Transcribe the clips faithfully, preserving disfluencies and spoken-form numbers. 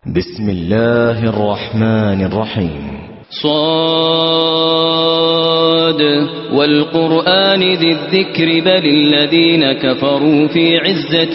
بسم الله الرحمن الرحيم. صاد والقرآن ذي الذكر بل الذين كفروا في عزة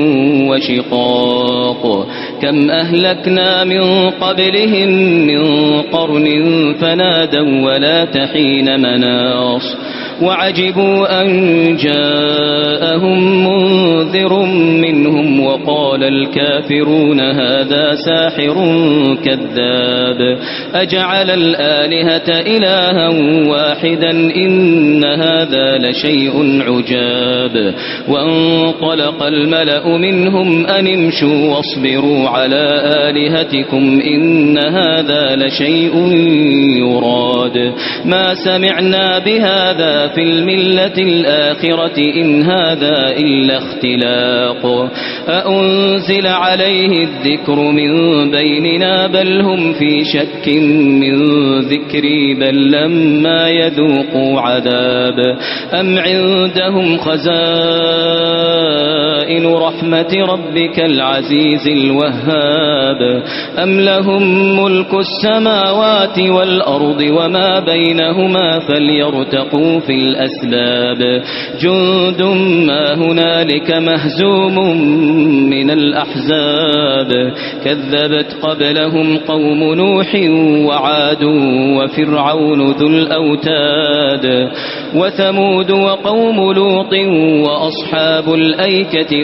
وشقاق كم أهلكنا من قبلهم من قرن فنادوا ولا تحين مناص وعجبوا أن جاءهم منذر منهم وقال الكافرون هذا ساحر كذاب أجعل الآلهة إلها واحدا إن هذا لشيء عجاب وانطلق الملأ منهم أن امشوا واصبروا على آلهتكم إن هذا لشيء يراد ما سمعنا بهذا في الملة الآخرة إن هذا إلا اختلاق أأنزل عليه الذكر من بيننا بل هم في شك من ذكري بل لما يذوقوا عذاب أم عندهم خزائن رحمة ربك العزيز الوهاب أم لهم ملك السماوات والأرض وما بينهما فليرتقوا في الأسباب جند ما هنالك مهزوم من الأحزاب كذبت قبلهم قوم نوح وعاد وفرعون ذو الأوتاد وثمود وقوم لوط وأصحاب الأيكة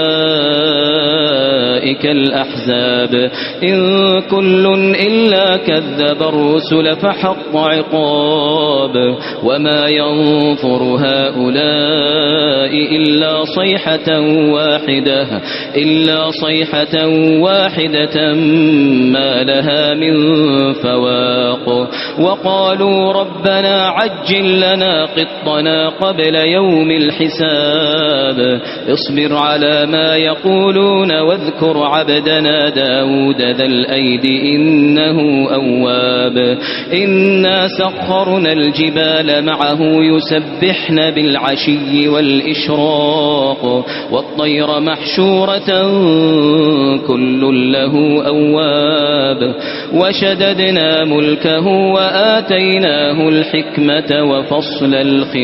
أولئك الأحزاب إن كل إلا كذب الرسل فحق عقاب وما ينظر هؤلاء إلا صيحة واحدة إلا صيحة واحدة ما لها من فواق وقالوا ربنا عجل لنا قطنا قبل يوم الحساب اصبر على ما يقولون واذكر عبدنا داود ذا الأيد إنه أواب إنا سخرنا الجبال معه يسبحن بالعشي والإشراق والطير محشورة كل له أواب وشددنا ملكه وآتيناه الحكمة وفصل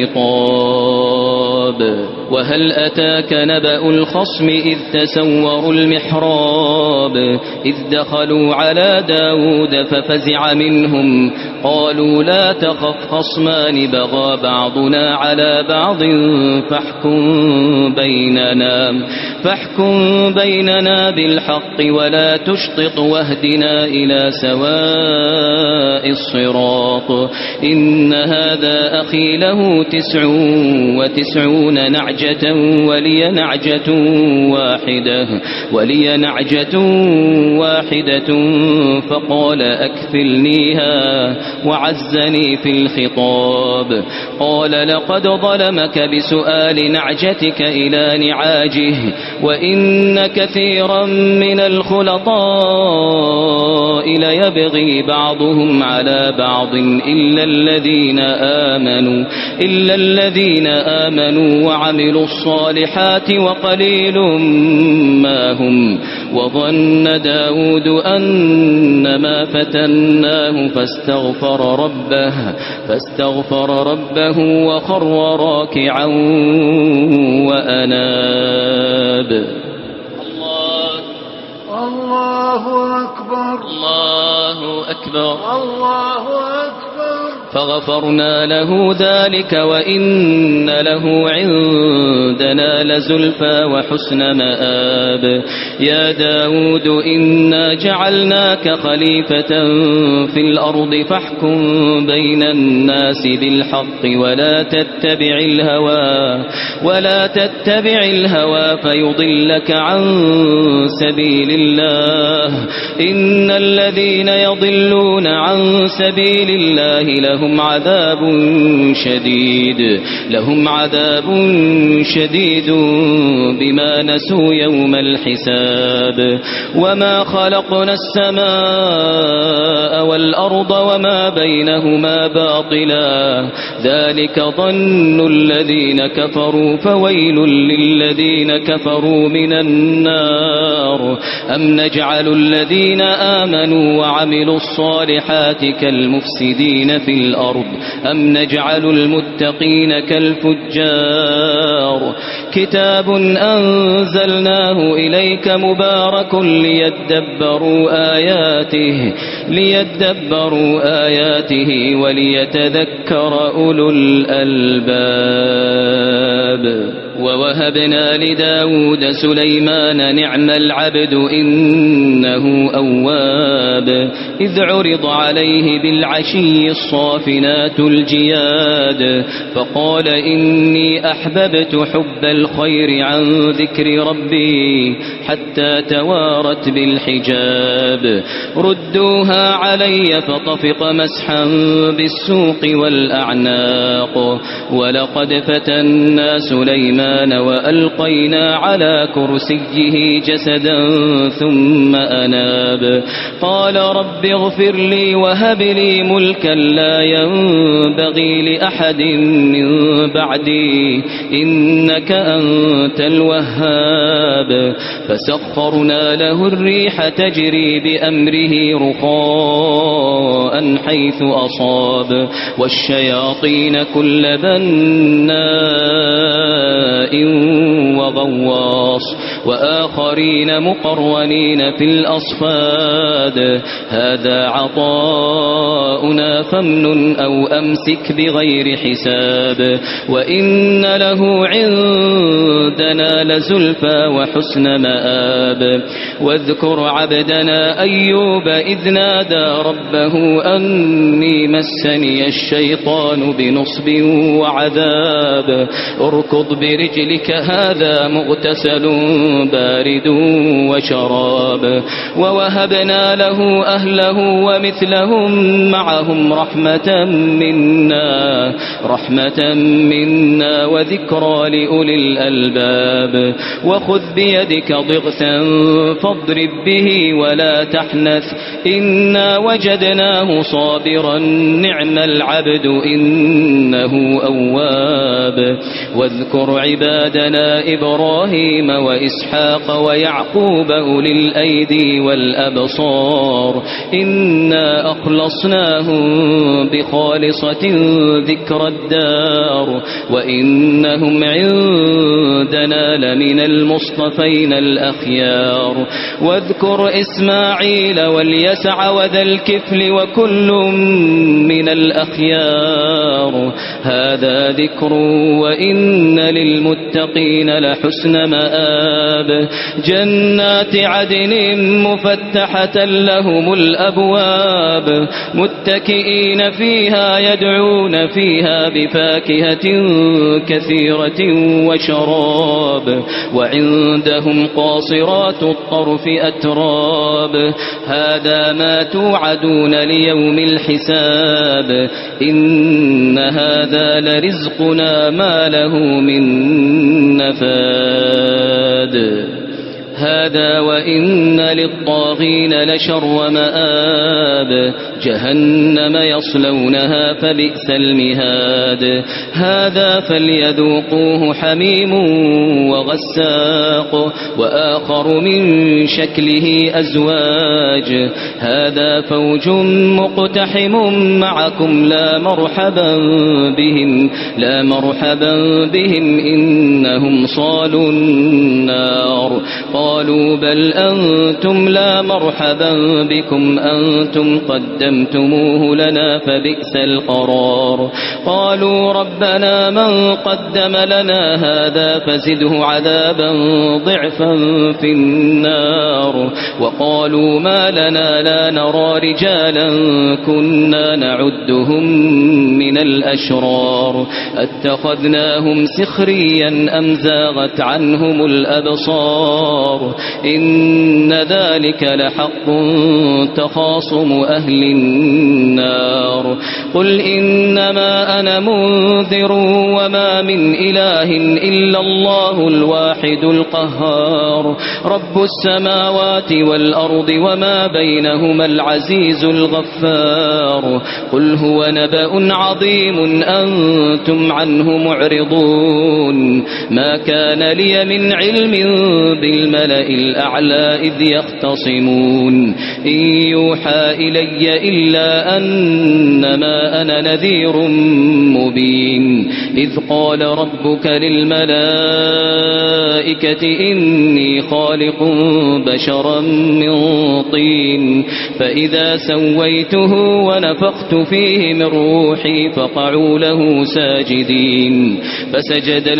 الخطاب وهل أتاك نبأ الخصم إذ تسوروا المحراب إذ دخلوا على داود ففزع منهم قالوا لا تخف خصمان بغى بعضنا على بعض فاحكم بيننا فاحكم بيننا بالحق ولا تشطط واهدنا إلى سواء الصراط إن هذا أخي له تسع وتسعون نعجة ولي نعجة واحدة ولي نعجة واحدة فقال أكفلنيها وعزني في الخطاب قال لقد ظلمك بسؤال نعجتك إلى نعاجه وإن كثيرا من الخلطاء ليبغي بعضهم على بعض إلا الذين آمنوا إلا الذين آمنوا وعملوا الصالحات وقليل ما هم وظن داود أنما فتناه فاستغفر ربه فاستغفر ربه وخر راكعا وأناب الله الله أكبر الله أكبر الله أكبر فغفرنا له ذلك وإن له عندنا لزلفى وحسن مآب يا داود إنا جعلناك خليفة في الأرض فاحكم بين الناس بالحق ولا تتبع الهوى ولا تتبع الهوى فيضلك عن سبيل الله إن الذين يضلون عن سبيل الله لهم لهم عذاب شديد لهم عذاب شديد بما نسوا يوم الحساب وما خلقنا السماء والأرض وما بينهما باطلا ذلك ظن الذين كفروا فويل للذين كفروا من النار أم نجعل الذين آمنوا وعملوا الصالحات كالمفسدين في الأرض أم نجعل المتقين كالفجار كتاب أنزلناه إليك مبارك ليدبروا آياته ليدبروا آياته وليتذكر أولو الألباب ووهبنا لداود سليمان نعم العبد إنه أواب إذ عرض عليه بالعشي الصافنات الجياد فقال إني أحببت حب الخير عن ذكر ربي حتى توارت بالحجاب ردوها علي فطفق مسحا بالسوق والأعناق ولقد فتنا سليمان وألقينا على كرسيه جسدا ثم أناب قال رب اغفر لي وهب لي ملكا لا ينبغي لأحد من بعدي إنك أنت الوهاب فسخرنا له الريح تجري بأمره رخاء حيث أصاب والشياطين كل بناء وغواص وآخرين مقرنين في الأصفاد هذا عطاؤنا فامنن أو أمسك بغير حساب وإن له عندنا لزلفى وحسن مآب واذكر عبدنا أيوب إذ نادى ربه أني مسني الشيطان بنصب وعذاب اركض برجلك هذا مغتسل بارد وشراب ووهبنا له أهله ومثلهم معهم رحمة منا رحمة منا وذكرى لأولي الألباب وخذ بيدك ضغثا فاضرب به ولا تحنث إنا وجدناه صابرا نعم العبد إنه أواب واذكر عبادنا إبراهيم وإسحاق ويعقوب أولي الأيدي والأبصار إنا أخلصناهم بخالصة ذكر الدار وإنهم عندنا لمن المصطفين الأخيار واذكر إسماعيل واليسع وذا الكفل وكل من الأخيار هذا ذكر وإن للمتقين لحسن مآب جنات عدن مفتحة لهم الأبواب متكئين فيها يدعون فيها بفاكهة كثيرة وشراب وعندهم قاصرات الطرف أتراب هذا ما توعدون ليوم الحساب إن هذا لرزقنا ما له من نفاد هذا وإن للطاغين لشر مآب جهنم يصلونها فبئس المهاد هذا فليذوقوه حميم وغساق وآخر من شكله أزواج هذا فوج مقتحم معكم لا مرحبا بهم لا مرحبا بهم إنهم صالوا النار قالوا بل أنتم لا مرحبا بكم أنتم قدمتموه لنا فبئس القرار قالوا ربنا من قدم لنا هذا فزده عذابا ضعفا في النار وقالوا ما لنا لا نرى رجالا كنا نعدهم من الأشرار أتخذناهم سخريا أم زاغت عنهم الأبصار الأبرار إن ذلك لحق تخاصم أهل النار قل إنما أنا منذر وما من إله إلا الله الواحد القهار رب السماوات والأرض وما بينهما العزيز الغفار قل هو نبأ عظيم أنتم عنه معرضون ما كان لي من علم بالملأ الأعلى إذ يختصمون إن يوحى إلي إلا أنما أنا نذير مبين إذ قال ربك للملائكة إني خالق بشرا من طين فإذا سويته ونفخت فيه من روحي فقعوا له ساجدين فسجد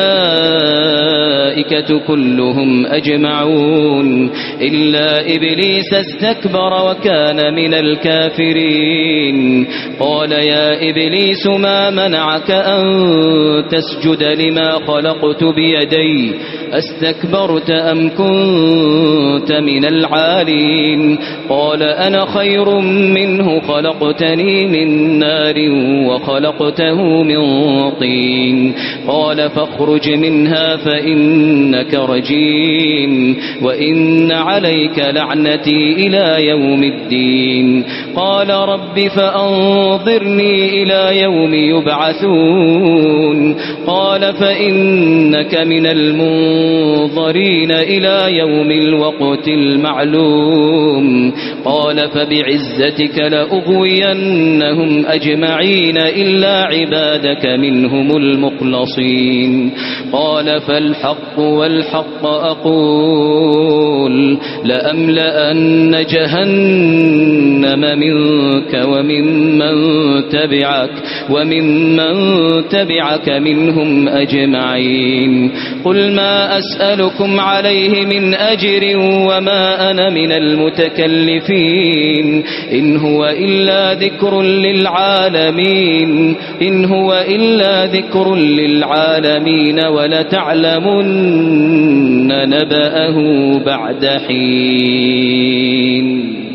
الملائكة كلهم أجمعون إلا إبليس استكبر وكان من الكافرين قال يا إبليس ما منعك أن تسجد لما خلقت بيدي أستكبرت أم كنت من العالين قال أنا خير منه خلقتني من نار وخلقته من طين قال فاخرج منها فإنك رجيم وإن عليك لعنتي إلى يوم الدين قال رب فأنظرني إلى يوم يبعثون قال فإنك من المنظرين إلى يوم الوقت المعلوم قال فبعزتك لأغوينهم أجمعين إلا عبادك منهم المخلصين قال فالحق والحق أقول لأملأن جهنم منك وممن تبعك وممن تبعك منهم أجمعين قل ما أسألكم عليه من أجر وما أنا من المتكلفين إن هو إلا ذكر للعالمين إن هو إلا ذكر للعالمين ولتعلمن نبأه بعد حين